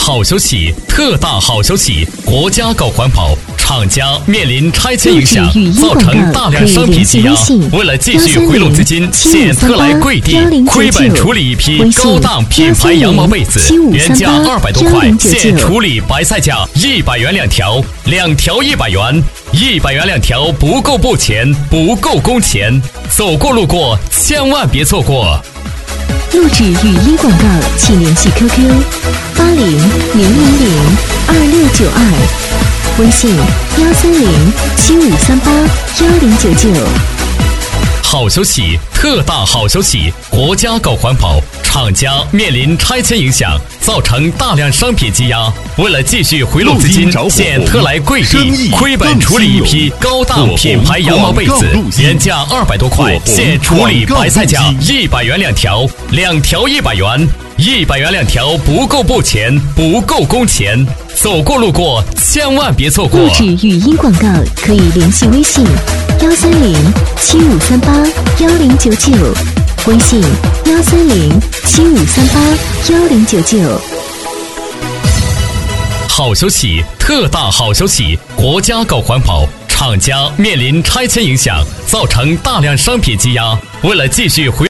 好消息，特大好消息！国家搞环保，厂家面临拆迁影响，造成大量商品积压。为了继续回笼资金，现特来贵地亏本处理一批高档品牌羊毛被子，原价200多块，现处理白菜价100元2条，2条100元，100元2条不够布钱，不够工钱，走过路过千万别错过。 录制语音广告，请联系 QQ800002，微信13075381099。 好消息，特大好消息！国家搞环保，厂家面临拆迁影响，造成大量商品积压。为了继续回笼资金，现特来贵地亏本处理一批高档品牌羊毛被子，原价200多块，现处理白菜价100元2条，2条100元，100元2条不够布钱，不够工钱，走过路过千万别错过。 录制语音广告可以联系微信13075381099，微信13075381099。 好消息，特大好消息！国家搞环保，厂家面临拆迁影响，造成大量商品积压。为了继续回